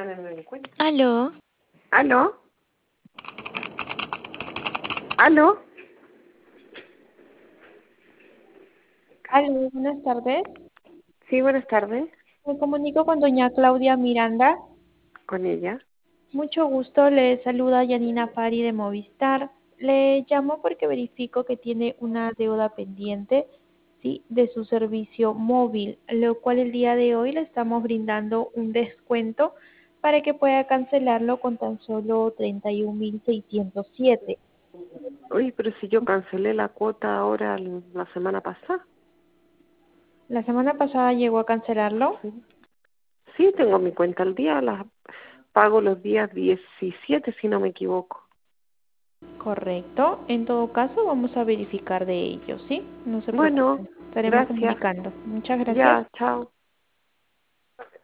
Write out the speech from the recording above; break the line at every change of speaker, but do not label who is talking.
semana no lo encuentro.
Aló,
¿Aló? ¿Aló?
Aló, buenas tardes.
Sí, buenas tardes.
Me comunico con doña Claudia Miranda.
Con ella.
Mucho gusto, le saluda Yanina Pari de Movistar. Le llamo porque verifico que tiene una deuda pendiente, sí, de su servicio móvil, lo cual el día de hoy le estamos brindando un descuento para que pueda cancelarlo con tan solo 31.607.
Uy, pero si yo cancelé la cuota ahora la semana pasada.
La semana pasada llegó a cancelarlo.
Sí. Sí, tengo mi cuenta al día. La pago los días 17, si no me equivoco.
Correcto. En todo caso, vamos a verificar de ello, ¿sí? No se
Bueno,
preocupe. Estaremos
gracias.
comunicando. Muchas gracias.
Ya, chao.